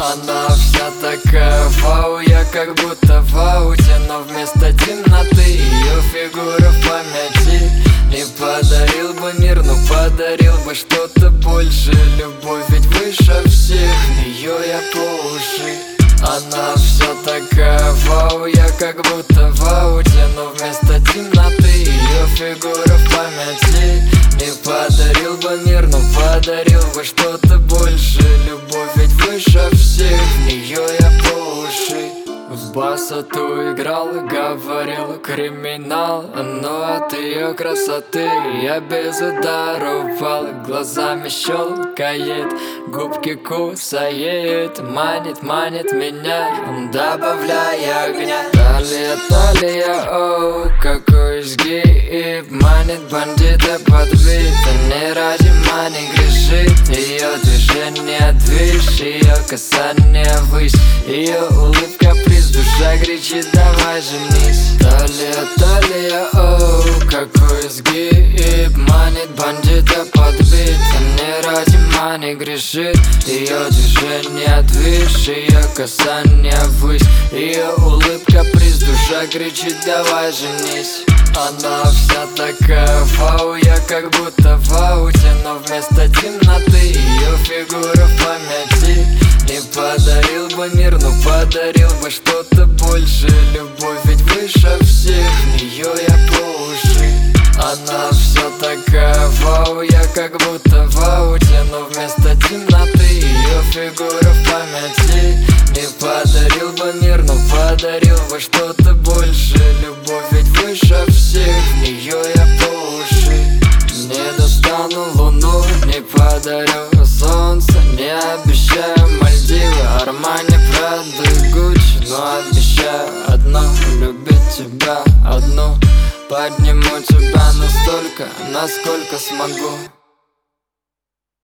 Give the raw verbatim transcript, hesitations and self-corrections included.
Она вся такая вау, я как будто в ауте, но вместо темноты ее фигура в памяти. Не подарил бы мир, но подарил бы что-то больше. Любовь ведь выше всех, ее я по уши. Она вся такая вау, я как будто в ауте, но вместо темноты ее фигура в памяти. Не подарил бы мир, но подарил бы что-то больше. Любовь ведь выше всех, в нее я по уши. В басоту играл и говорил криминал, но от ее красоты я без удара упал. Глазами щелкает, губки кусает, манит, манит меня, добавляя огня. Талия, талия, оу, какой изгиб, манит бандита под бит. Не ради мани грешит, ее движение движ, ее касание ввысь, ее улыбка приз, душа кричит давай женись. Талия, талия, оу, какой изгиб, манит бандита под бит. Не ради мани грешит, ее движение движ, ее касание ввысь, ее улыбка приз, душа кричит давай женись. Она вся такая вау, я как будто в ауте, но вместо темноты ее фигура в памяти. Не подарил бы мир, но подарил бы что-то больше. Любовь ведь выше всех, в нее я по уши. Она вся такая вау, я как будто в ауте, но вместо темноты ее фигура в памяти. Не подарил бы мир, но подарил бы что-то больше. Любовь ведь выше всех, в нее я по уши. Не достану луну, не подарю солнце, не обещаю Мальдивы, Армани, Прада, Гуччи, но обещаю одно: любить тебя одну. Подниму тебя настолько, насколько смогу.